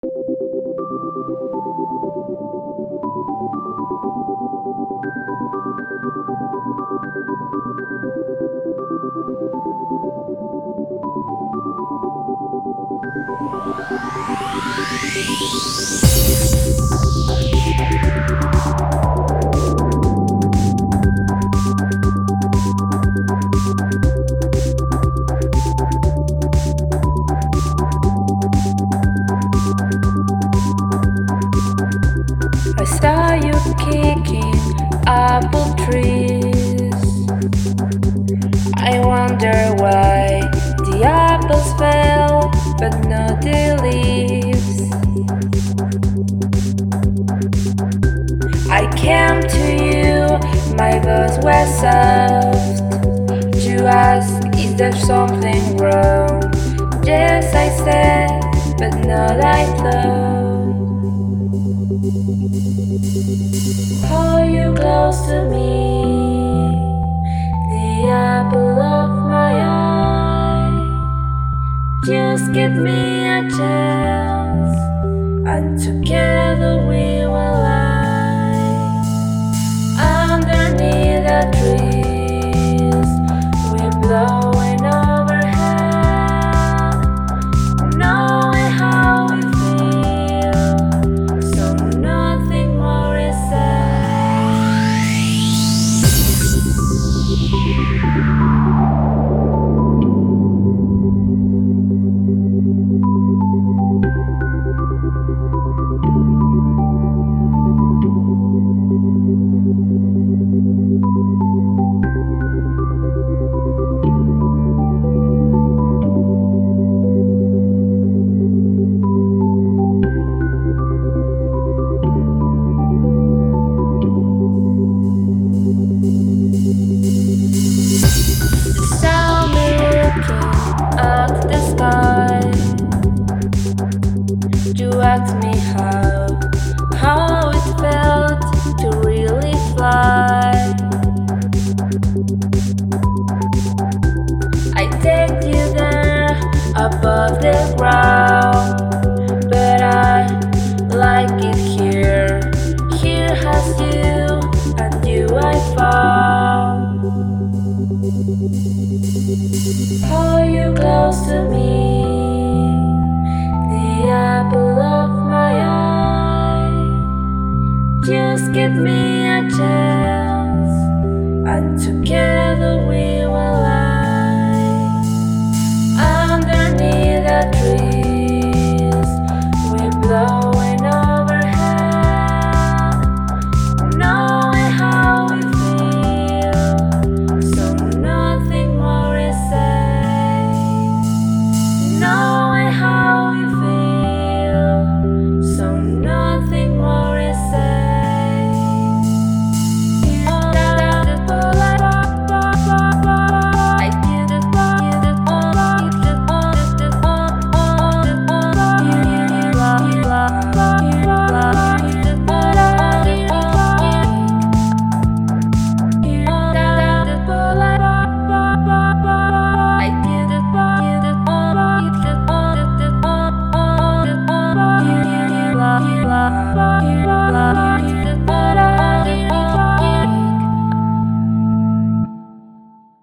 I saw you kicking apple trees. I wonder why the apples fell, but not the leaves. I came to you, my voice was soft, to ask, is there something wrong? Yes, I said, but not I thought. Hold you close to me, the apple of my eye. Just give me a chance, and together we will lie underneath the trees. We're blowing overhead, knowing how we feel, so nothing more is said. You asked me how it felt to really fly. I take you there above the ground, but I like it here. Here has you, and you I found. Hold you close to me, the apple of my eye. Just give me